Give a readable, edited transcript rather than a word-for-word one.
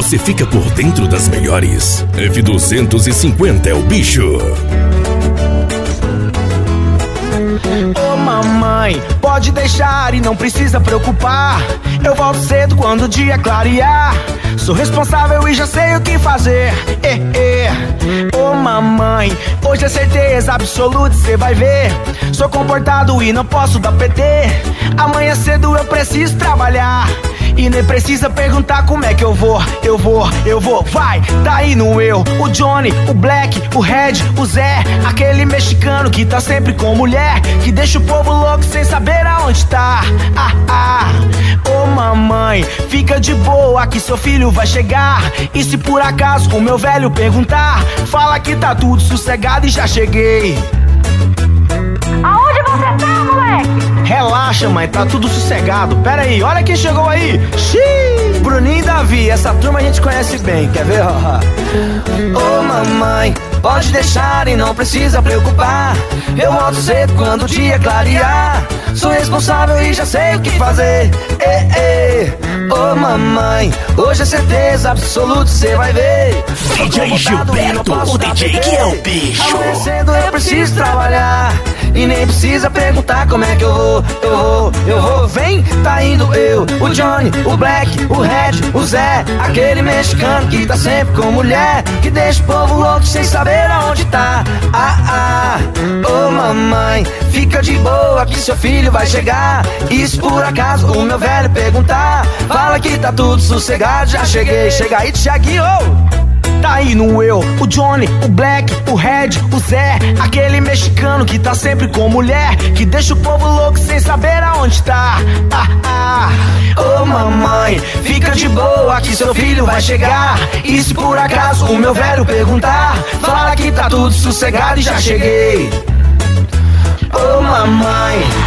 você fica por dentro das melhores. F250 é o bicho. Ô mamãe, pode deixar e não precisa preocupar. Eu volto cedo quando o dia clarear. Sou responsável e já sei o que fazer. Ô mamãe, hoje é certeza absoluta, cê vai ver. Sou comportado e não posso dar PT. Amanhã cedo eu preciso trabalhar. E nem precisa perguntar como é que eu vou. Vai, tá indo eu, o Johnny, o Black, o Red, o Zé. Aquele mexicano que tá sempre com mulher, que deixa o povo louco sem saber aonde tá. Ô mamãe, fica de boa que seu filho vai chegar. E se por acaso o meu velho perguntar, fala que tá tudo sossegado e já cheguei. Aonde você tá, moleque? Relaxa, mãe, tá tudo sossegado. Pera aí, olha quem chegou aí. Xiii! Bruninho e Davi, essa turma a gente conhece bem, quer ver? Ô mamãe, pode deixar e não precisa preocupar. Eu volto cedo quando o dia clarear. Sou responsável e já sei o que fazer. Ô mamãe, hoje é certeza absoluta, cê vai ver. DJ Gilberto, o DJ que é o bicho. Amanhã cedo eu preciso trabalhar. E nem precisa perguntar como é que eu vou. Vem, tá indo eu, o Johnny, o Black, o Red, o Zé. Aquele mexicano que tá sempre com mulher, que deixa o povo louco sem saber aonde tá. Ô mamãe, fica de boa que seu filho vai chegar. E se por acaso o meu velho perguntar, fala que tá tudo sossegado, já cheguei. Chega aí, Thiaguinho. Tá indo eu, o Johnny, o Black, o Red, o Zé. Aquele mexicano que tá sempre com mulher, que deixa o povo louco sem saber aonde tá. Ô mamãe, fica de boa que seu filho vai chegar. E se por acaso o meu velho perguntar, fala que tá tudo sossegado e já cheguei. Ô mamãe,